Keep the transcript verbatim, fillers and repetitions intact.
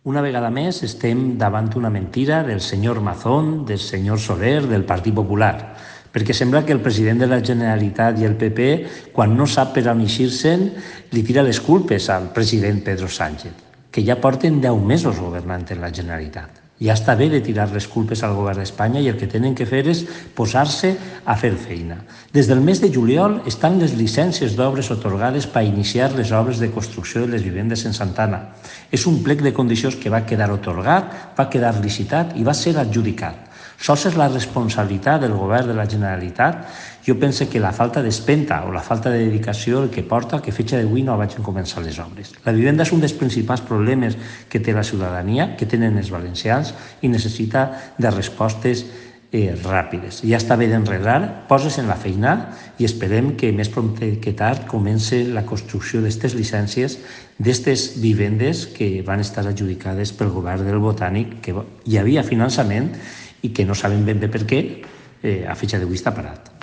Una vegada més estem davant una mentira del senyor Mazón, del senyor Soler, del Partit Popular, perquè sembla que el president de la Generalitat i el P P, quan no sap per on eixir-se'n, li tira les culpes al president Pedro Sánchez, que ja porten deu mesos governant en la Generalitat. Ja està bé de tirar les culpes al govern d'Espanya i el que tenen que fer és posar-se a fer feina. Des del mes de juliol estan les llicències d'obres atorgades per iniciar les obres de construcció de les vivendes en Santana. És un plec de condicions que va quedar atorgat, va quedar licitat i va ser adjudicat. Sols és la responsabilitat del govern de la Generalitat. Jo penso que la falta d'espenta o la falta de dedicació el que porta que a fecha d'avui no vagin començar les obres. La vivenda és un dels principals problemes que té la ciutadania, que tenen els valencians, i necessita de respostes eh, ràpides. Ja està bé d'enredar, poses en la feina i esperem que més prompte que tard comence la construcció d'aquestes llicències, d'aquestes vivendes que van estar adjudicades pel govern del Botànic, que hi havia finançament i que no sabem ben bé per què, eh, a fecha d'avui està parat.